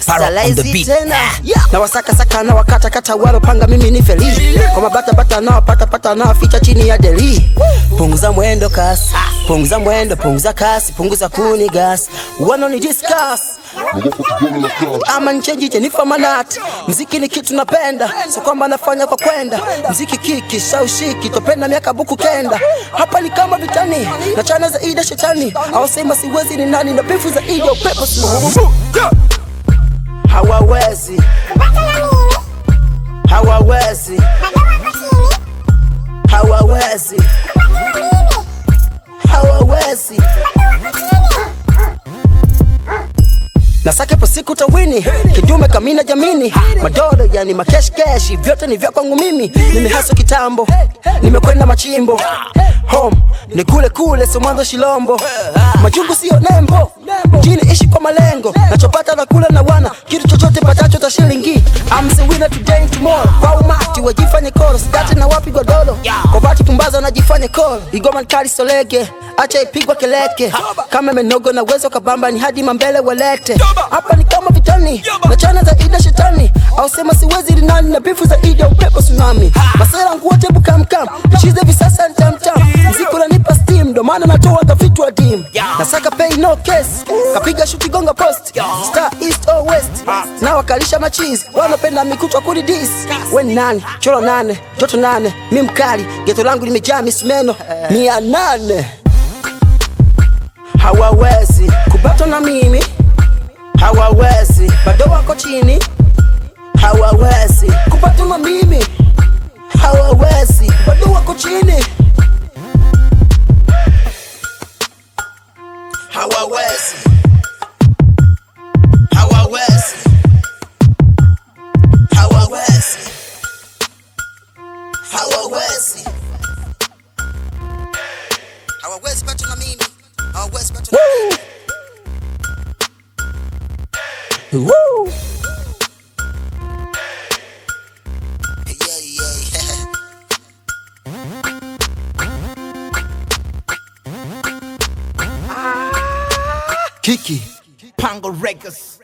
Sparrow on the beat. Na wasaka saka na wakata kata walo panga mimi ni feli. Kwa mabata bata na pata pata na ficha chini ya deli. Punguza mwendo kasi, punguza mwendo, punguza kasi, punguza kuni gas. Wanna ni discuss. Ama nchenji Jennifer Manat. Mziki ni kitu napenda, so kwamba nafanya kwa kwenda. Mziki kiki, shaushiki, topenda miaka buku kenda. Hapa ni kama vitani, na chana za ida shetani. Awasema siwezi ni nani, na bifu za ida upepo sinu. Hawawezi, hawawezi, hawawezi, hawawezi. Nasake po siku tawini, kidume kamina jamini. Madodo yani makeshkeshi, vyote ni vya kwangu mimi. Nimehaso kitambo, nimekwenda machimbo. Home, ni kule kule, so mwanzo Shilombo. Majungu siyo nembo, mjini ishi kwa malengo. Nachopata na kula na wana, kitu chochote patacho ta shilingi. I'm the winner today and tomorrow. Kwa umati wajifanye koro, sidate na wapi godoro. Kwa bati pumbaza najifanye koro. Igoma nkali solege, acha ipigwa keleke. Kama menogo na wezo kabamba ni hadi mambele walete. Hapa ni kama vitani, na chana za ida shetani. Awasema siwezi ni nani, na bifu za ida upepo tsunami. Masela nguote bukamkam, chize visasa ntamtam. Mziko na nipa steam, do maana natoa gafitu wa dim. Nasaka pay no case, kapiga shuti gonga post. Star east or west, na wakalisha machizi. Wanapenda mikutwa kuri dis. Weni nani, cholo nane, joto nane. Mi mkali, geto langu limejaa misumeno 800. Hawawezi kubato na mimi, hawawezi bado wako chini. Hawawezi kubato na mimi, hawawezi bado wako chini. Hawawezi, hawawezi, hawawezi, hawawezi, hawawezi bato na mimi, hawawezi bato na mimi. Woo! Kiki Pango Records.